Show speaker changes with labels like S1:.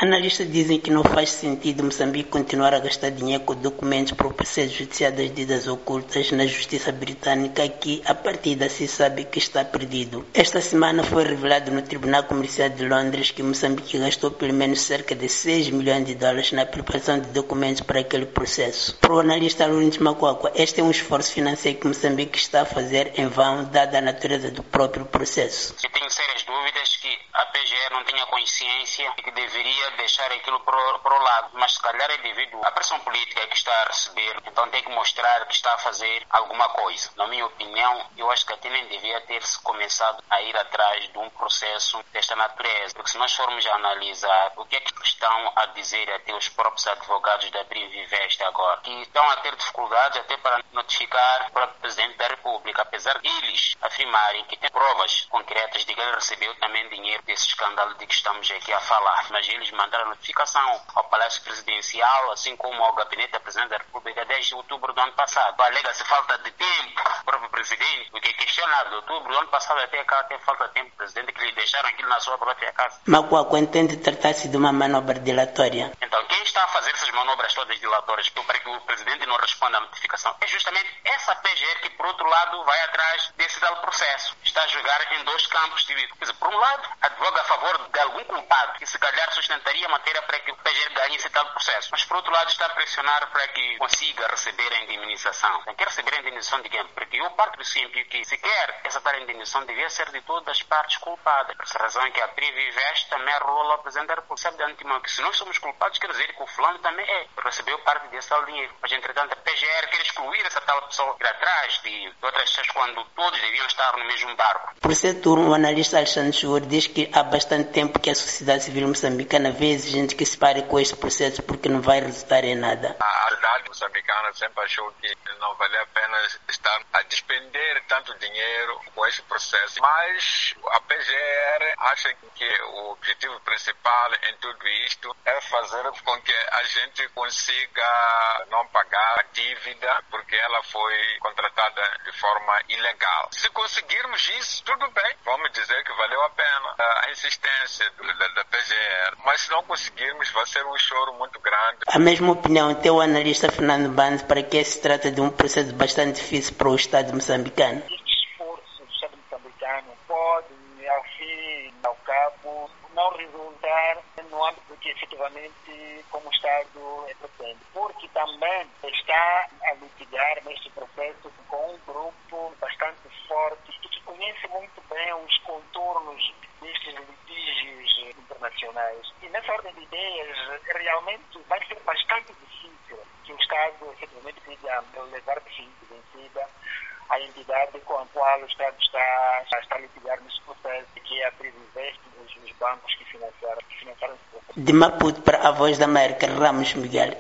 S1: Analistas dizem que não faz sentido Moçambique continuar a gastar dinheiro com documentos para o processo judicial das dívidas ocultas na justiça britânica, que a partida se sabe que está perdido. Esta semana foi revelado no Tribunal Comercial de Londres que Moçambique gastou pelo menos cerca de 6 milhões de dólares na preparação de documentos para aquele processo. Para o analista Lunes Macuacua, este é um esforço financeiro que Moçambique está a fazer em vão, dada a natureza do próprio processo.
S2: Eu tenho sérias dúvidas que a PGR não tenha consciência e que deveria deixar aquilo para o lado, mas se calhar é devido à pressão política que está a receber, então tem que mostrar que está a fazer alguma coisa. Na minha opinião, eu acho que até nem devia ter-se começado a ir atrás de um processo desta natureza, porque se nós formos a analisar o que é que estão a dizer até os próprios advogados da Privivest agora, que estão a ter dificuldades até para notificar o próprio Presidente da República, apesar de eles afirmarem que tem provas concretas de que ele recebeu também dinheiro desse escândalo de que estamos aqui a falar, mas eles mandaram notificação ao Palácio Presidencial, assim como ao Gabinete da Presidente da República desde outubro do ano passado. Alega-se falta de tempo do próprio Presidente, o que é questionável. De outubro do ano passado até cá tem falta de tempo do Presidente, que lhe deixaram aquilo na sua própria casa.
S1: Macuacua entende tratar-se de uma manobra dilatória.
S2: Então, quem está a fazer essas manobras todas dilatórias para que o Presidente não responda à notificação é justamente essa PGR que, por outro lado, vai atrás desse tal processo. Está a jogar em dois campos divididos. Por um lado, advoga a favor de algum culpado que, se calhar, sustentaria a matéria para que o PGR ganhe esse tal processo. Mas, por outro lado, está a pressionar para que consiga receber a indemnização. Quer receber a indemnização de quem? Porque eu parto do princípio que, sequer essa tal indemnização devia ser de todas as partes culpadas. Por essa razão é que a Privivest também rolou lá apresentar por sabe de antemão que, se nós somos culpados, quer dizer que o fulano também recebeu parte desse tal dinheiro. Mas, entretanto, a PGR quer excluir essa tal pessoa ir atrás de outras pessoas quando todos deviam estar no mesmo barco.
S1: Por esse turno, o analista Alexandre Chur diz que há bastante tempo que a sociedade civil moçambicana vê exigente que se pare com este processo porque não vai resultar em nada.
S3: A sociedade moçambicana sempre achou que não valia a pena estar a despender tanto dinheiro com este processo. Mas a PGR acha que o objetivo principal em tudo isto é fazer com que a gente consiga não pagar a dívida porque ela foi contratada de forma ilegal. Se conseguirmos isso, tudo bem. Vamos dizer que valeu a pena a insistência da PGR. Mas se não conseguirmos, vai ser um choro muito grande.
S1: A mesma opinião tem o analista Fernando Bando para que se trata de um processo bastante difícil para o Estado moçambicano.
S4: Este esforço do Estado moçambicano pode, ao fim e ao cabo, não resultar no âmbito que efetivamente como o Estado pretende, porque também está a litigar neste processo com um grupo bastante forte que conhece muito bem os contornos destes litígios internacionais. E nessa ordem de ideias, realmente vai ser bastante difícil que o Estado efetivamente queira levar de vencida a entidade com a qual o Estado está a litigar nesse processo, que é a Privivest, os bancos que financiaram esse processo.
S1: De Maputo para a Voz da América, Ramos Miguel.